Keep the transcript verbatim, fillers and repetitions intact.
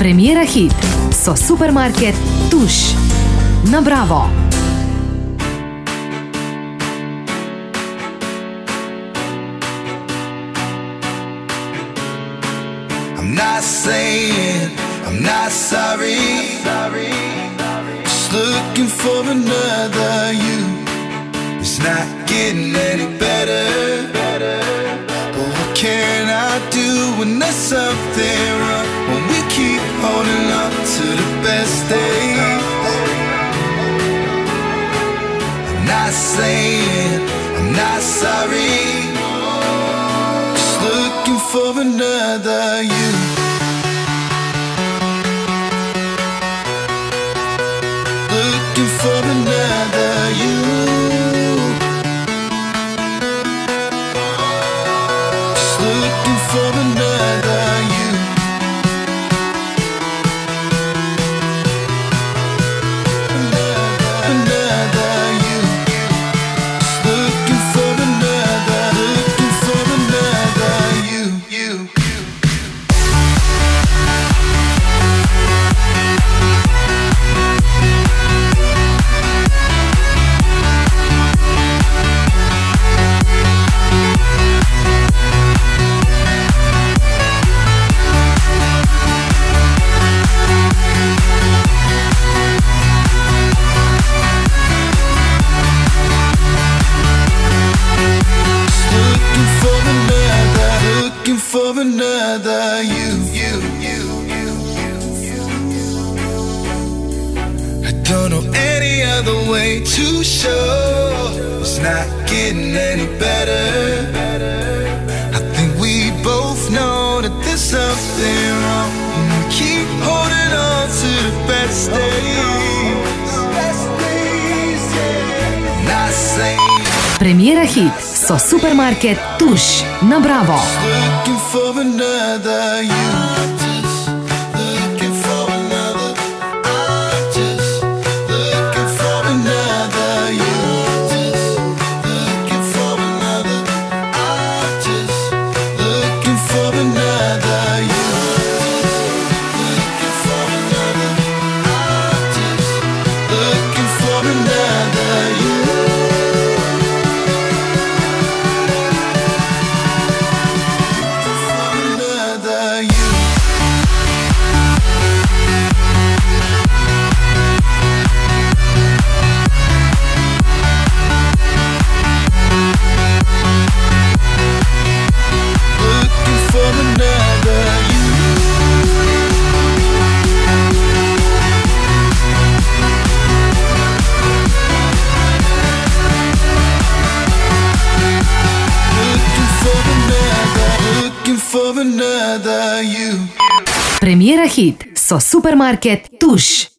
Premiera hit со Супермаркет Туш на Браво. I'm not saying I'm not sorry, just looking for another you. It's not getting any better, but what can I do when there's something wrong? When we keep holding on to the best days. I'm not saying I'm not sorry, just looking for another you. Looking for another you. Just looking for another you. Another, another you. Just looking for another, looking for another you, you. Looking for another you, you, you, you, you, you. I don't know any other way to show it's not getting any better. I think we both know that there's something wrong, and we keep holding on to the best days. Not saying Premiera hit со Супермаркет Туш на Браво. looking for another you. Looking for another. I'm just looking for another you. Looking for another. I'm just looking for another you. Looking for another. I'm just looking for another you. Another you. Looking for another you. Looking for another, looking for another you. Premiera hit со Супермаркет Туш.